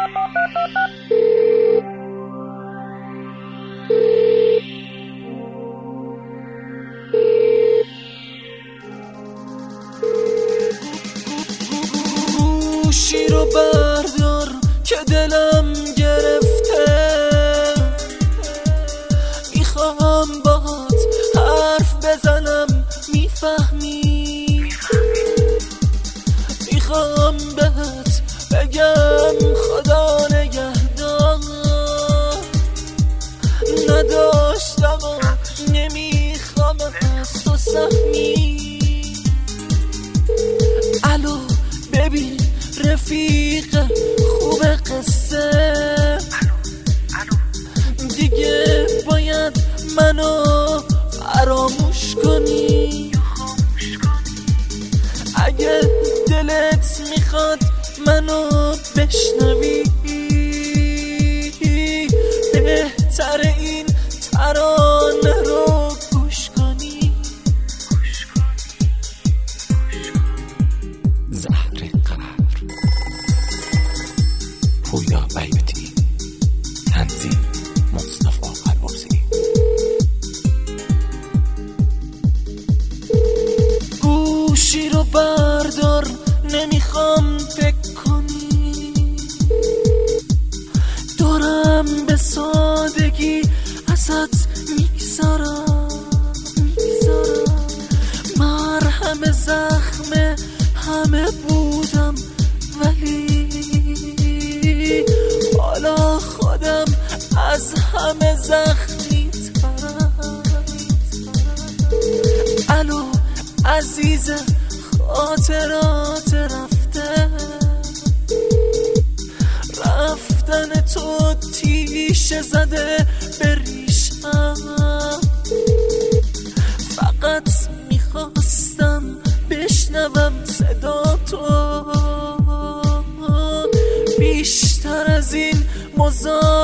گوشی رو بردار که دلم گرفته، میخوام باهات حرف بزنم میفهمی، میخوام بهت بگم خدا نگهدار، نداشتم و نمیخوام از تو سهمی. الو ببین رفیق خوب قصه، دیگه باید منو فراموش کنی. اگه دلت میخواد منو بشنوی، بهتر این ترانه رو گوش کنی. زهر قهر، پویا بیوتی، تنظیم مصطفی البرزی. گوشی رو بردار نمیخوام فکر کنی، دارم به سادگی ازت میگذارم. مرهم زخم همه بودم ولی حالا خودم از همه زخمی ترم. الو عزیز خاطرات رفتن تو تیشه زده به ریشم. فقط میخواستم بشنوم صدا تو، بیشتر از این مزاحم